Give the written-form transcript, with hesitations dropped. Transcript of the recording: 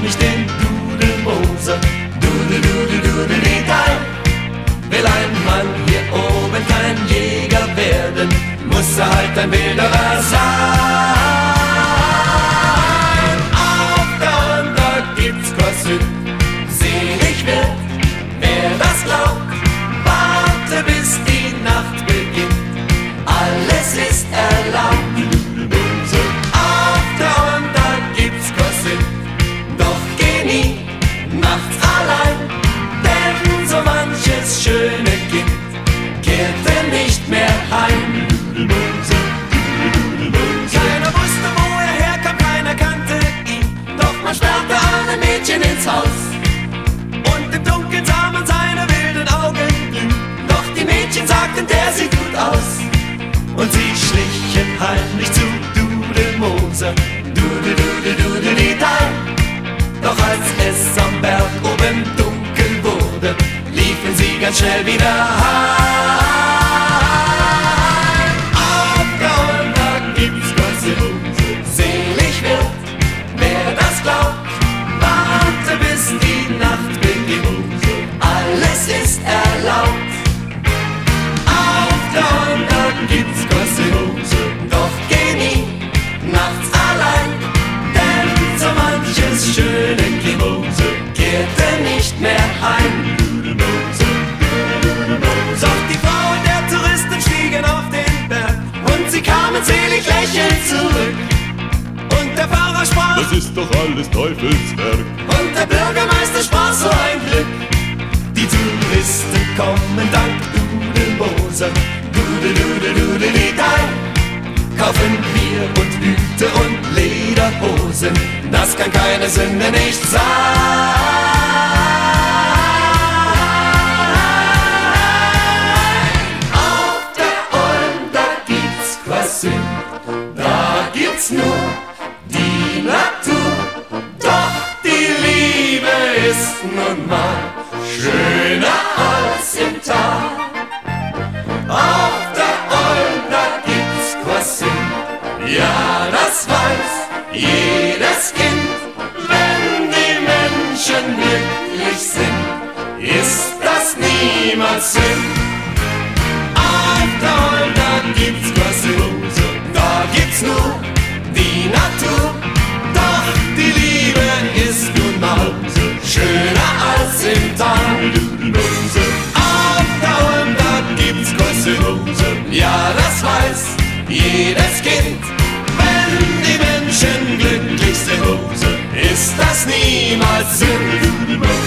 nicht den Dudelmoser. Dudel-dudel-dudel-dudel-dei. Will ein Mann hier oben kein Jäger werden, muss er halt ein Wilderer sein. Auf der Honda gibt's Kostüm, selig wird, wer das glaubt. Warte bis die Nacht beginnt, alles ist erlaubt. Auf der Honda gibt's Kostüm, doch geh nie nachts allein, denn so manches schöne Kind kehrte nicht mehr heim. Keiner wusste, wo er herkam, keiner kannte ihn, doch man sperrte alle Mädchen ins Haus. Und im Dunkeln sah man seine wilden Augen glühen, doch die Mädchen sagten, der sieht gut aus. Und sie schlichen heimlich zu Dudelmoser. Dudel-dudel-dudel-dei. Doch als es am Berg oben dunkel wurde, liefen sie ganz schnell wieder heim. Auf der Honda gibt's Kostüm, selig wird, wer das glaubt. Warte bis die Nacht beginnt, alles ist erlaubt. Auf der Honda gibt's Kostüm, doch geh nie nachts allein, denn so manches schöne Kind kehrte nicht mehr heim. Doch die Frauen der Touristen stiegen auf den Berg und sie kamen selig lächelnd zurück. Und der Pfarrer sprach, das ist doch alles Teufelswerk. und der Bürgermeister sprach, so ein Glück. Die Touristen kommen dank Dudelmoser. Dudel-dudel-dudel-dei. Kaufen Bier und Hüte und Lederhosen, das kann keine Sünde nicht sein. Auf der Honda gibt's Kostüm, da gibt's nur die Natur, doch die Liebe ist nun mal schöner als im Tal. Auf der Honda gibt's Kostüm, ja, das weiß jedes Kind. Wenn die Menschen glücklich sind, ist das niemals Sinn. Auf der Honda gibt's Kostüm, da gibt's nur die Natur, doch die Liebe ist nun mal schöner als im Tal. Auf der Honda gibt's Kostüm, ja, das weiß jedes Kind. Wenn die Menschen glücklich sind, ist das niemals Sinn.